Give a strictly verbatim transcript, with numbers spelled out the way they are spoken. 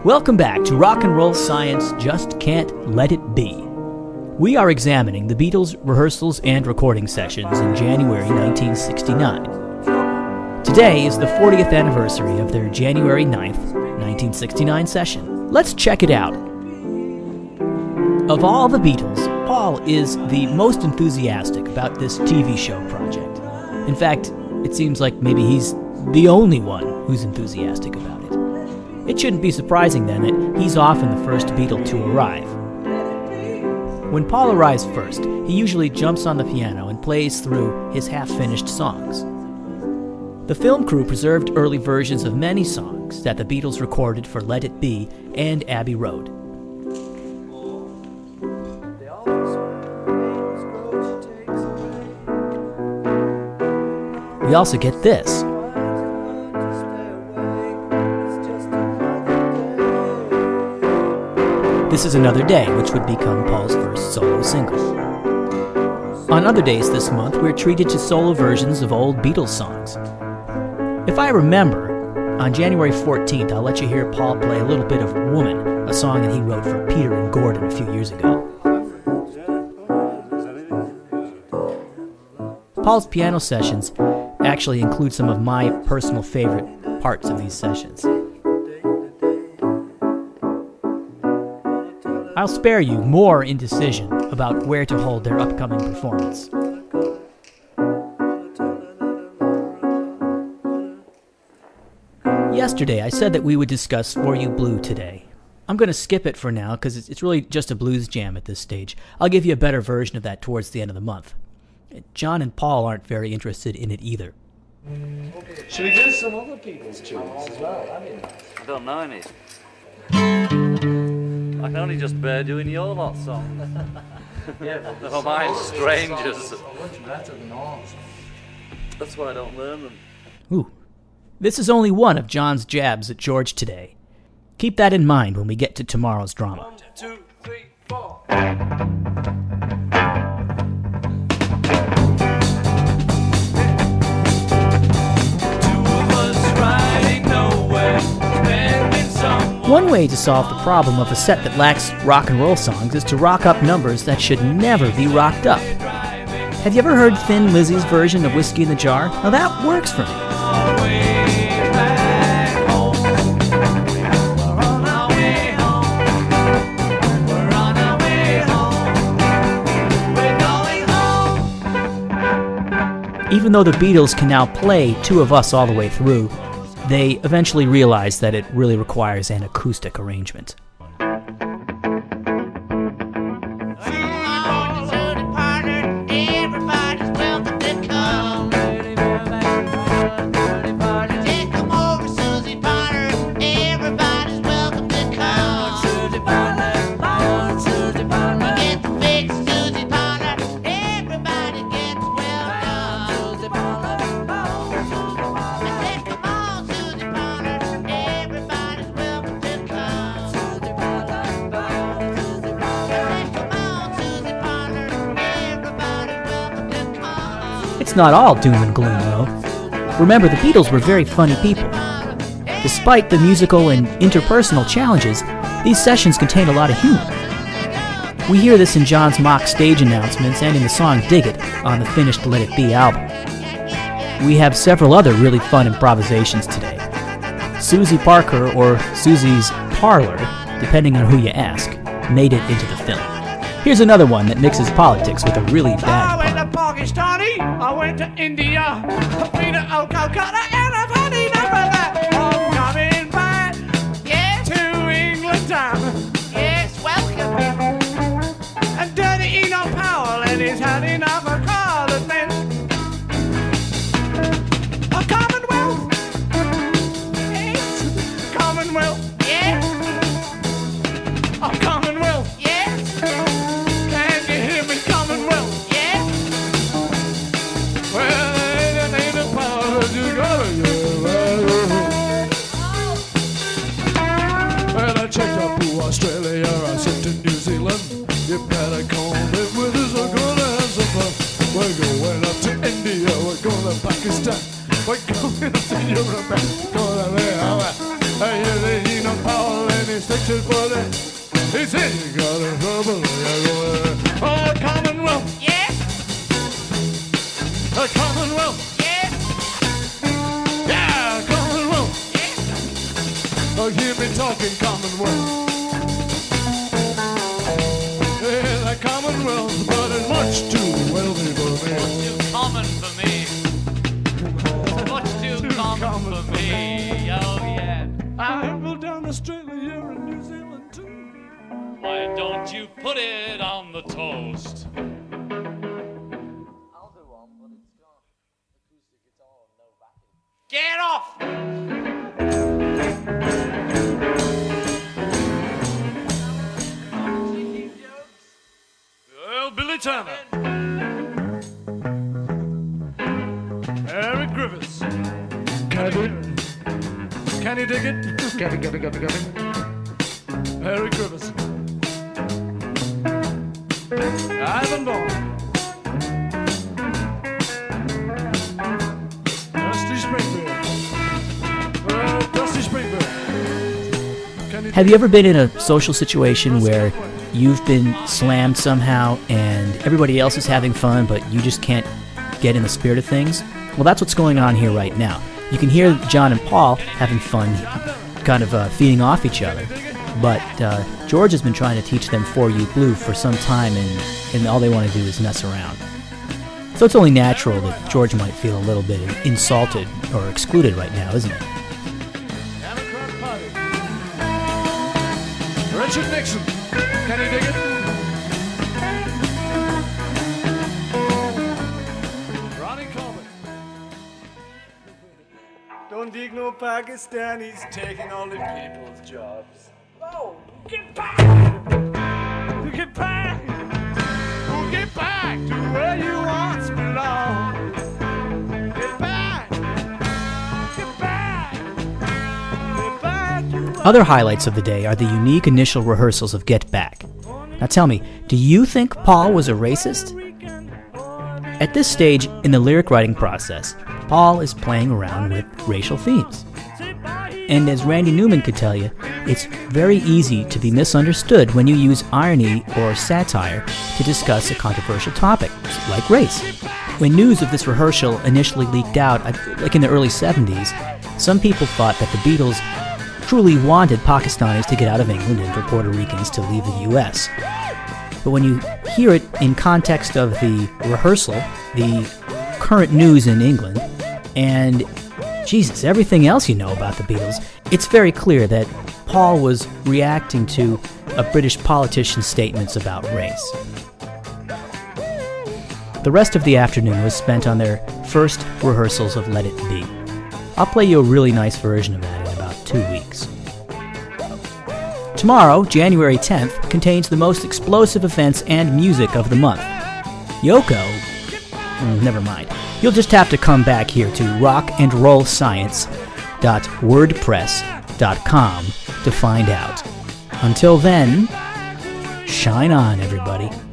Welcome back to Rock and Roll Science Just Can't Let It Be. We are examining the Beatles' rehearsals and recording sessions in January nineteen sixty-nine. Today is the fortieth anniversary of their January ninth, nineteen sixty-nine session. Let's check it out. Of all the Beatles, Paul is the most enthusiastic about this T V show project. In fact, it seems like maybe he's the only one who's enthusiastic about it. It shouldn't be surprising then that he's often the first Beatle to arrive. When Paul arrives first, he usually jumps on the piano and plays through his half-finished songs. The film crew preserved early versions of many songs that the Beatles recorded for Let It Be and Abbey Road. We also get this. This is Another Day, which would become Paul's first solo single. On other days this month, we're treated to solo versions of old Beatles songs. If I remember, on January fourteenth, I'll let you hear Paul play a little bit of Woman, a song that he wrote for Peter and Gordon a few years ago. Paul's piano sessions actually include some of my personal favorite parts of these sessions. I'll spare you more indecision about where to hold their upcoming performance. Yesterday, I said that we would discuss For You Blue today. I'm going to skip it for now because it's really just a blues jam at this stage. I'll give you a better version of that towards the end of the month. John and Paul aren't very interested in it either. Should we do some other people's tunes as well? I mean, I don't know any. I can only just bear doing your lot song. yeah, Never mind strangers. Much better than ours. That's why I don't learn them. Ooh. This is only one of John's jabs at George today. Keep that in mind when we get to tomorrow's drama. One, two, three, four. One way to solve the problem of a set that lacks rock and roll songs is to rock up numbers that should never be rocked up. Have you ever heard Thin Lizzy's version of Whiskey in the Jar? Now that works for me. Even though the Beatles can now play Two of Us all the way through, they eventually realize that it really requires an acoustic arrangement. It's not all doom and gloom, though. Remember, the Beatles were very funny people. Despite the musical and interpersonal challenges, these sessions contain a lot of humor. We hear this in John's mock stage announcements and in the song Dig It on the finished Let It Be album. We have several other really fun improvisations today. Susie Parker, or Susie's Parlor, depending on who you ask, made it into the film. Here's another one that mixes politics with a really bad I pun. went to Pakistani, I went to India, I've been to Calcutta, and I've had enough of that. I'm coming back, yeah, to England town. Yes, welcome. And dirty Enoch Powell, and he's had enough of colored men. A Commonwealth, yes, Commonwealth, yes. A Commonwealth, yes. Can you hear me, Commonwealth? Yes. Well, it ain't a power to go. Well, I checked up to Australia, I sent to New Zealand. You better come live with us, a good and some fun. me talking Commonwealth. Yeah, that Commonwealth, but it's much too wealthy for me. Too common for me. Much too, too common, common for me. Oh yeah. I will down Australia and New Zealand too. Why don't you put it on the toast? I'll do one, but it's got acoustic guitar and no backing. Get off! Well, Billy Turner, Eric Griffiths, Kenny, Kenny Diggett, Kenny, Kenny, Kenny, Kenny, Eric Griffiths, Ivan Vaughn, Dusty Springfield, uh, Dusty Springfield. Kenny Have you ever been in a social situation where you've been slammed somehow and everybody else is having fun, but you just can't get in the spirit of things? Well, that's what's going on here right now. You can hear John and Paul having fun, kind of uh, feeding off each other. But uh, George has been trying to teach them four U Blue for some time, and, and all they want to do is mess around. So it's only natural that George might feel a little bit insulted or excluded right now, isn't it? Democrat Party. Richard Nixon. Kenny Diggett. Ronnie Coleman. Don't dig no Pakistanis taking all the people's jobs. Oh, get back! Get back! Oh, get back to where you once belonged. Get back! Get back! Get back to where Other highlights of the day are the unique initial rehearsals of Get Back. Now tell me, do you think Paul was a racist? At this stage in the lyric writing process, Paul is playing around with racial themes. And as Randy Newman could tell you, it's very easy to be misunderstood when you use irony or satire to discuss a controversial topic, like race. When news of this rehearsal initially leaked out, like in the early seventies, some people thought that the Beatles truly wanted Pakistanis to get out of England and for Puerto Ricans to leave the U S. But when you hear it in context of the rehearsal, the current news in England, and Jesus, everything else you know about the Beatles, it's very clear that Paul was reacting to a British politician's statements about race. The rest of the afternoon was spent on their first rehearsals of Let It Be. I'll play you a really nice version of that in about two weeks. Tomorrow, January tenth, contains the most explosive events and music of the month. Yoko? Mm, never mind. You'll just have to come back here to rock and roll science dot wordpress dot com to find out. Until then, shine on, everybody.